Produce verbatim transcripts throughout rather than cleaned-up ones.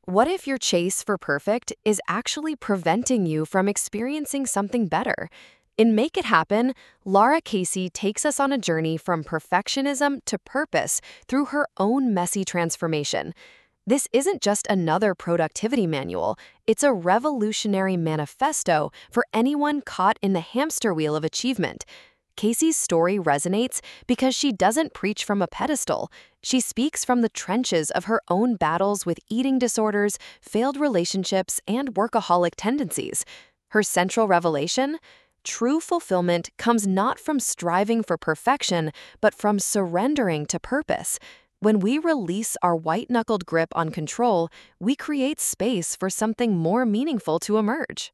What if your chase for perfect is actually preventing you from experiencing something better? In Make It Happen, Laura Casey takes us on a journey from perfectionism to purpose through her own messy transformation. This isn't just another productivity manual, it's a revolutionary manifesto for anyone caught in the hamster wheel of achievement. Casey's story resonates because she doesn't preach from a pedestal. She speaks from the trenches of her own battles with eating disorders, failed relationships, and workaholic tendencies. Her central revelation? True fulfillment comes not from striving for perfection, but from surrendering to purpose. When we release our white-knuckled grip on control, we create space for something more meaningful to emerge.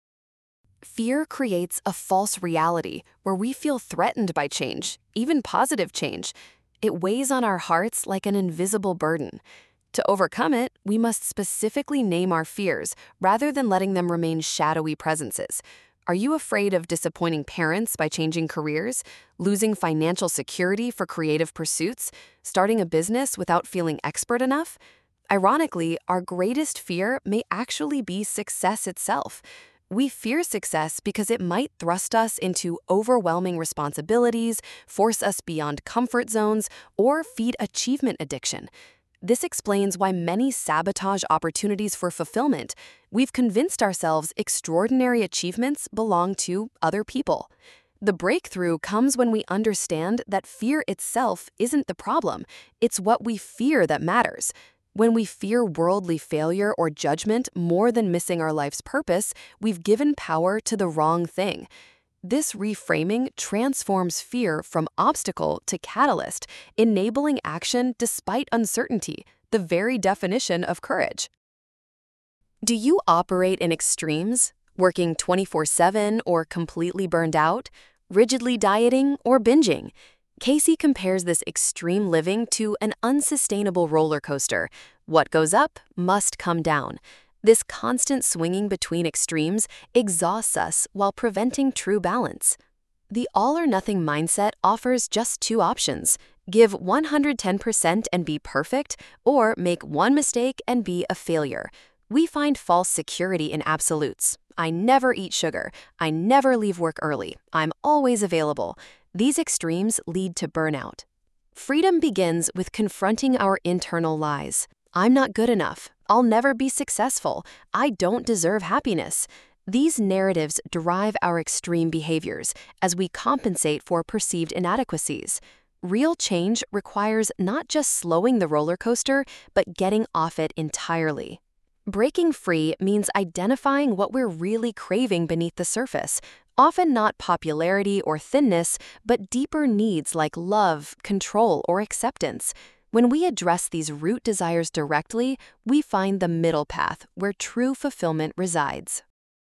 Fear creates a false reality where we feel threatened by change, even positive change. It weighs on our hearts like an invisible burden. To overcome it, we must specifically name our fears rather than letting them remain shadowy presences. Are you afraid of disappointing parents by changing careers, losing financial security for creative pursuits, starting a business without feeling expert enough? Ironically, our greatest fear may actually be success itself. We fear success because it might thrust us into overwhelming responsibilities, force us beyond comfort zones, or feed achievement addiction. This explains why many sabotage opportunities for fulfillment. We've convinced ourselves extraordinary achievements belong to other people. The breakthrough comes when we understand that fear itself isn't the problem. It's what we fear that matters. When we fear worldly failure or judgment more than missing our life's purpose, we've given power to the wrong thing. This reframing transforms fear from obstacle to catalyst, enabling action despite uncertainty, the very definition of courage. Do you operate in extremes, working twenty-four seven or completely burned out, rigidly dieting or binging? Casey compares this extreme living to an unsustainable roller coaster. What goes up must come down. This constant swinging between extremes exhausts us while preventing true balance. The all-or-nothing mindset offers just two options: give one hundred ten percent and be perfect, or make one mistake and be a failure. We find false security in absolutes. I never eat sugar. I never leave work early. I'm always available. These extremes lead to burnout. Freedom begins with confronting our internal lies. I'm not good enough. I'll never be successful. I don't deserve happiness. These narratives drive our extreme behaviors as we compensate for perceived inadequacies. Real change requires not just slowing the roller coaster, but getting off it entirely. Breaking free means identifying what we're really craving beneath the surface, often not popularity or thinness, but deeper needs like love, control, or acceptance. When we address these root desires directly, we find the middle path where true fulfillment resides.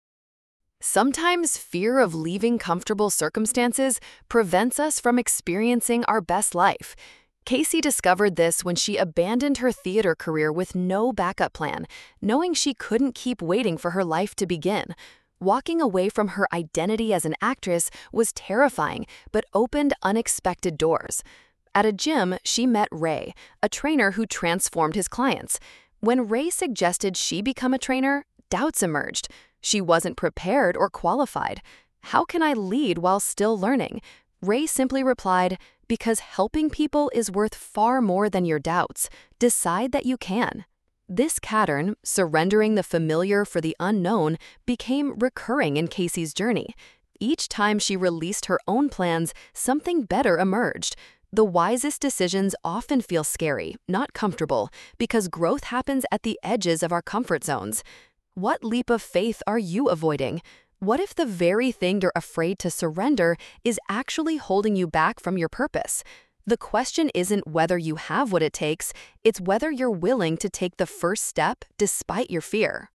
Sometimes fear of leaving comfortable circumstances prevents us from experiencing our best life. Casey discovered this when she abandoned her theater career with no backup plan, knowing she couldn't keep waiting for her life to begin. Walking away from her identity as an actress was terrifying, but opened unexpected doors. At a gym, she met Ray, a trainer who transformed his clients. When Ray suggested she become a trainer, doubts emerged. She wasn't prepared or qualified. How can I lead while still learning? Ray simply replied, because helping people is worth far more than your doubts. Decide that you can. This pattern, surrendering the familiar for the unknown, became recurring in Casey's journey. Each time she released her own plans, something better emerged. The wisest decisions often feel scary, not comfortable, because growth happens at the edges of our comfort zones. What leap of faith are you avoiding? What if the very thing you're afraid to surrender is actually holding you back from your purpose? The question isn't whether you have what it takes, it's whether you're willing to take the first step despite your fear.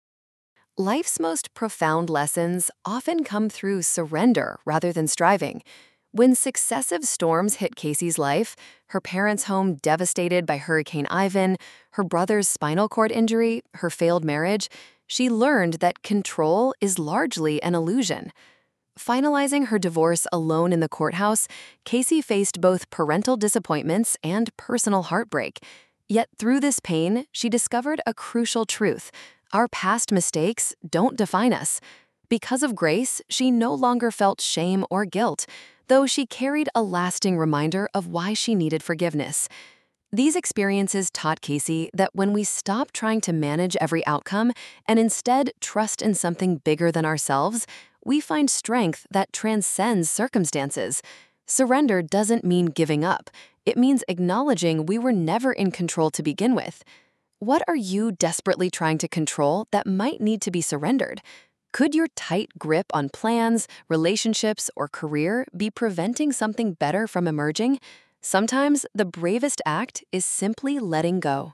Life's most profound lessons often come through surrender rather than striving. When successive storms hit Casey's life, her parents' home devastated by Hurricane Ivan, her brother's spinal cord injury, her failed marriage, she learned that control is largely an illusion. Finalizing her divorce alone in the courthouse, Casey faced both parental disappointments and personal heartbreak. Yet through this pain, she discovered a crucial truth. Our past mistakes don't define us. Because of grace, she no longer felt shame or guilt, though she carried a lasting reminder of why she needed forgiveness. These experiences taught Casey that when we stop trying to manage every outcome and instead trust in something bigger than ourselves, we find strength that transcends circumstances. Surrender doesn't mean giving up. It means acknowledging we were never in control to begin with. What are you desperately trying to control that might need to be surrendered? Could your tight grip on plans, relationships, or career be preventing something better from emerging? Sometimes the bravest act is simply letting go.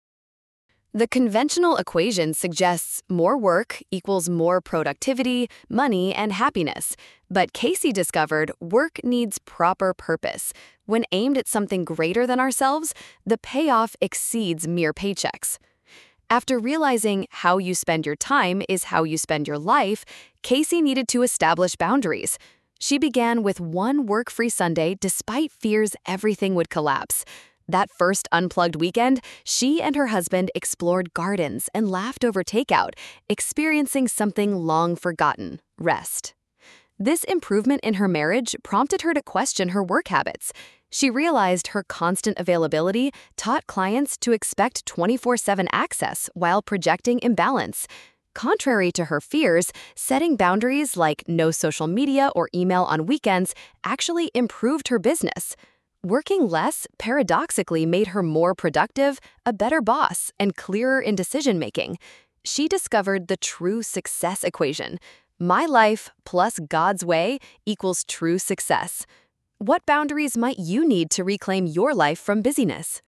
The conventional equation suggests more work equals more productivity, money, and happiness. But Casey discovered work needs proper purpose. When aimed at something greater than ourselves, the payoff exceeds mere paychecks. After realizing how you spend your time is how you spend your life, Casey needed to establish boundaries. She began with one work-free Sunday despite fears everything would collapse. That first unplugged weekend, she and her husband explored gardens and laughed over takeout, experiencing something long forgotten: rest. This improvement in her marriage prompted her to question her work habits. She realized her constant availability taught clients to expect twenty-four seven access while projecting imbalance. Contrary to her fears, setting boundaries like no social media or email on weekends actually improved her business. Working less paradoxically made her more productive, a better boss, and clearer in decision-making. She discovered the true success equation. My life plus God's way equals true success. What boundaries might you need to reclaim your life from busyness?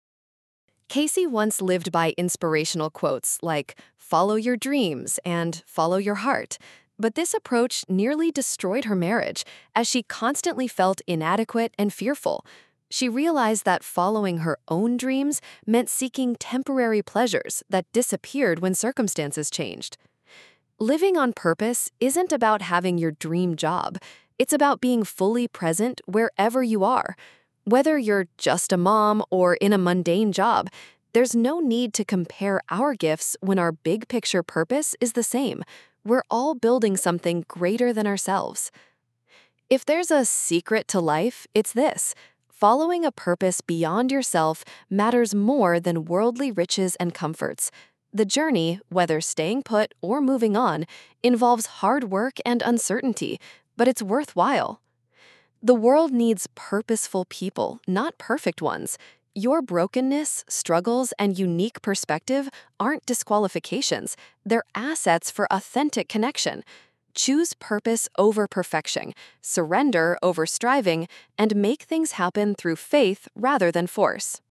Casey once lived by inspirational quotes like, "Follow your dreams" and "Follow your heart." But this approach nearly destroyed her marriage, as she constantly felt inadequate and fearful. She realized that following her own dreams meant seeking temporary pleasures that disappeared when circumstances changed. Living on purpose isn't about having your dream job. It's about being fully present wherever you are. Whether you're just a mom or in a mundane job, there's no need to compare our gifts when our big picture purpose is the same. We're all building something greater than ourselves. If there's a secret to life, it's this: following a purpose beyond yourself matters more than worldly riches and comforts. The journey, whether staying put or moving on, involves hard work and uncertainty, but it's worthwhile. The world needs purposeful people, not perfect ones. Your brokenness, struggles, and unique perspective aren't disqualifications. They're assets for authentic connection. Choose purpose over perfection, surrender over striving, and make things happen through faith rather than force.